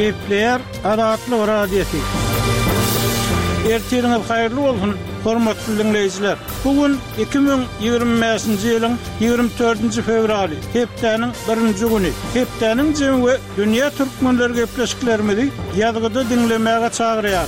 Kepler Adatlı Radyosu. Ertiriniz hayırlı olsun, hormatly dinleyijiler. Bugün 2025-nji ýylyň 24-nji fevraly, hepdeniň 1-nji güni. Hepdeniň jemgy dünýä türkmenleri gepleşiklerimizi ýazgyda dinlemäge çagyrýar.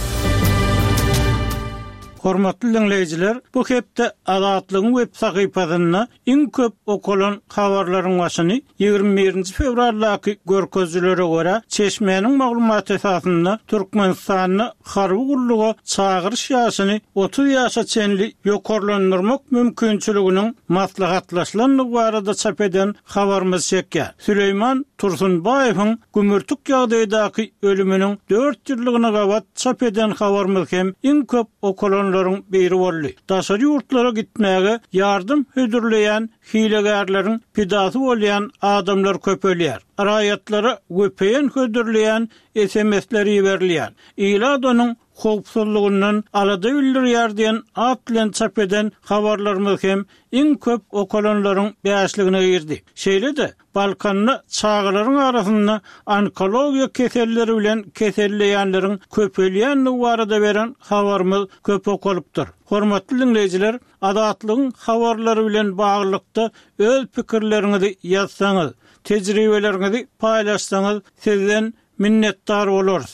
Hormatly dinleyijiler, bu hepde Adatlyň web sahypasyna iň köp okulan habarlaryň başyny 21-nji fevraldaky görkezlere görä Çeşme'niň maglumaty esasynda Türkmenistanyny harby gulluga çagyryş ýaşyny 30 ýaşa çenli ýokarlandyrmak mümkinçiliginiň maslahatlaşylanlygy barada çap eden habarymyz çekýär. Süleyman Tursunbaýewiň gümürtük ýagdaýdaky ölüminiň 4 ýyllygyna gabat çap eden habarymyz hem iň köp okulan biri boldy. Daşary ýurtlara gitmäge ýardym hödürleýän hilegärleriň pidasy bolýan adamlar köpelýär. Raýatlara göpeýen hödürleýän SMS-ler ýerilýär. Ýyladanyň howpsuzlygyndan alada bildirýär diýen at bilen çap eden habarlarymyz hem iň köp okulanlaryň bäşligine girdi. Şeýle-de Balkanyny çağılaryň arasynda onkologiýa keselleri bilen keselleýänleriň köpelýänligi barada beren habarymyz köp okulypdyr. Hormatly dinleyijiler, Adatlyň habarlary bilen baglykda öz pikirleriňizi ýazsaňyz, tejribelerinizi paýlaşsaňyz sizden minnetdar bolarys.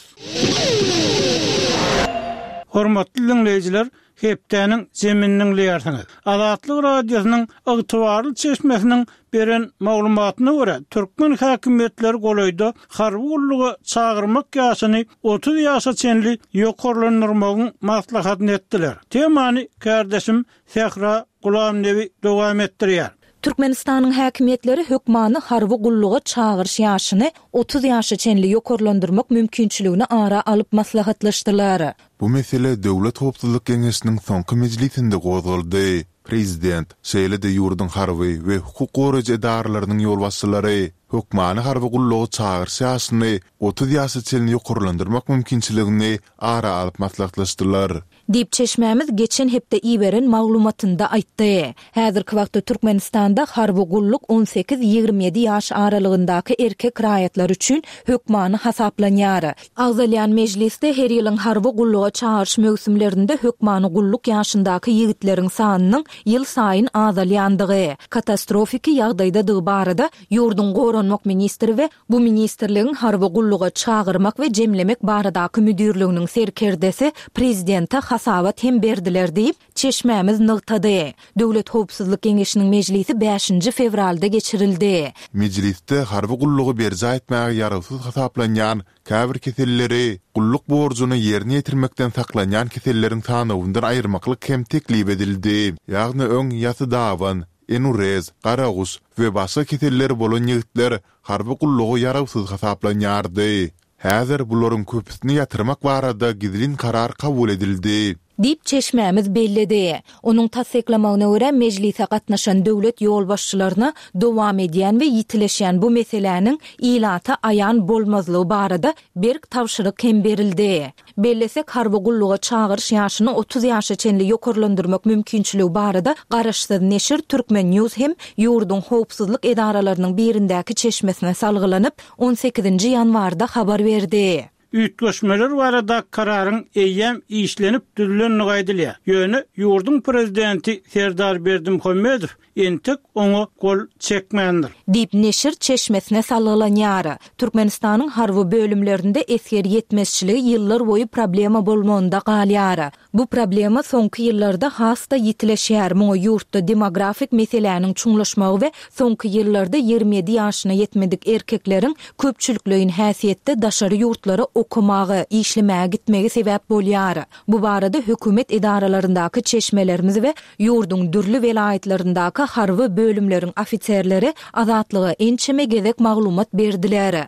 Hormatly dinleyijiler, hepdeniň jeminiň ýarsyňyz. Adatlyk radiosynyň ygtybarly çeşmesiniň beren maglumatyna görä, türkmen häkimetleri golaýda harby gulluga çagyrmak ýaşyny 30 ýaşa çenli ýokarlandyrmagyň maslahatyny etdiler. Temany kardeşim Sehra Gulamnewi dowam etdirýär. Türkmenistanyň häkimetleri hökmany harby gulluga çagyryş ýaşyny 30 ýaşa çenli ýokarlandyrmak mümkinçiligini ara alyp maslahatlaşdylar. Bu mesele Döwlet Howpsuzlyk Geňeşiniň soňky mejlisinde gozuldy. Prezident şeýle-de ýurdun harby we hukuk goraja edaralarynyň ýolbaşçylary hökmany harby gulluga çagyryş ýaşyny 30 ýaşa çenli ýokarlandyrmak mümkinçiligini ara alyp maslahatlaşdylar. Dip Çeşmemiz geçen hepde iýberen maglumatynda aýtdy. Häzirki wagtda Türkmenistanda harby gulluk 18-27 ýaş aralygyndaky erkek raýatlar üçin hökmany hasaplanýar. Agzalyan mejlisde her ýylyň harby gulluga çagyryş mögsümlerinde hökmany gulluk ýaşyndaky ýigitleriň sanynyň ýyl saýyn azalýandygy, katastrofiki ýagdaýda barada ýurdun goranmak ministri we bu ministrligiň harby gulluga çagyrmak we jemlemek baradaky müdürliginiň serkerdesi prezidente hasabat hem berdiler diýip Çeşmemiz nygtady. Döwlet Howpsuzlyk Geňeşiniň mejlisi 5-nji fevralda geçirildi. Mejlisde harby gullugy berja etmäge ýarasyz hasaplanýan käbir keselleri gulluk borjuny ýerine ýetirmekden saklanýan keselleriň sanawyndan aýyrmaklyk hem teklip edildi. Ýagny öň ýasy dawan, enurez, garagus we başga keselleri bolan ýigitler harby gullugy ýarasyz hasaplanýardy. Häzir bularyň köpüsini ýatyrmak barada gizlin karar kabul edildi. Dip Çeşmemiz bellidi. Onuň tasdiklamagyna görä mejlise gatnaşan döwlet ýolbaşçylaryna dowam edýän we ýitileşýän bu meseleniň ilata aýan bolmazlygy barada berk tawşyryk hem berildi. Bellesek harby gulluga çagyryş ýaşyny 30 ýaşa çenli ýokarlandyrmak mümkinçiligi barada garaşsyz neşir Türkmen News hem ýurdun howpsuzlyk edaralarynyň birindäki çeşmesine salgylanyp 18-nji ýanwarda habar berdi. Ütgeşmeler barada kararyň eýem işlenip düzülenligi aýdylýar. Ýöne ýurdun prezidenti Serdar Berdimuhammedow entek oňa gol çekmendir. Dip neşir çeşmesine salgylanyar. Türkmenistanyň harby bölümlerinde eser ýetmezçiligi ýyllar boýu problema bolmagynda galýar. Bu problema soňky ýyllarda hasta ýitileşýär. Muňa ýurtda demografik meseleleriň çuňlaşmagy we soňky ýyllarda 27 ýaşyna ýetmedik erkekleriň köpçülikligiň häsiýetde daşary ýurtlara okumagy, işlemäge gitmegi sebäp bolýar. Bu barada hökümet edaralaryndaky çeşmelerimiz we ýurdun dürli welaýatlaryndaky harby bölümleriň ofitserleri Adatlyga ençeme gezek maglumat berdiler.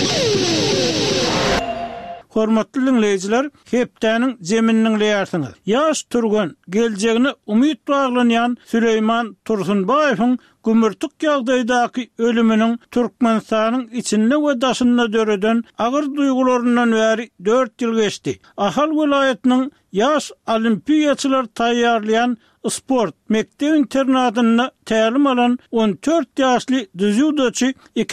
Hormatly dinleyijiler, hepdeniň jeminiň ýarsyňyz. Ýaş turgan, geljegine umyt baglanýan Süleyman Tursunbaýewiň gümürtük ýagdaýdaky ölüminiň Türkmenistanyň içinde we daşynda döreden agyr duýgularyndan bäri 4 ýyl geçdi. Ahal welaýatynyň ýaş olimpiýaçylar taýýarlayan sport mektep internatyna tälim alan 14 ýaşly düzüdoçy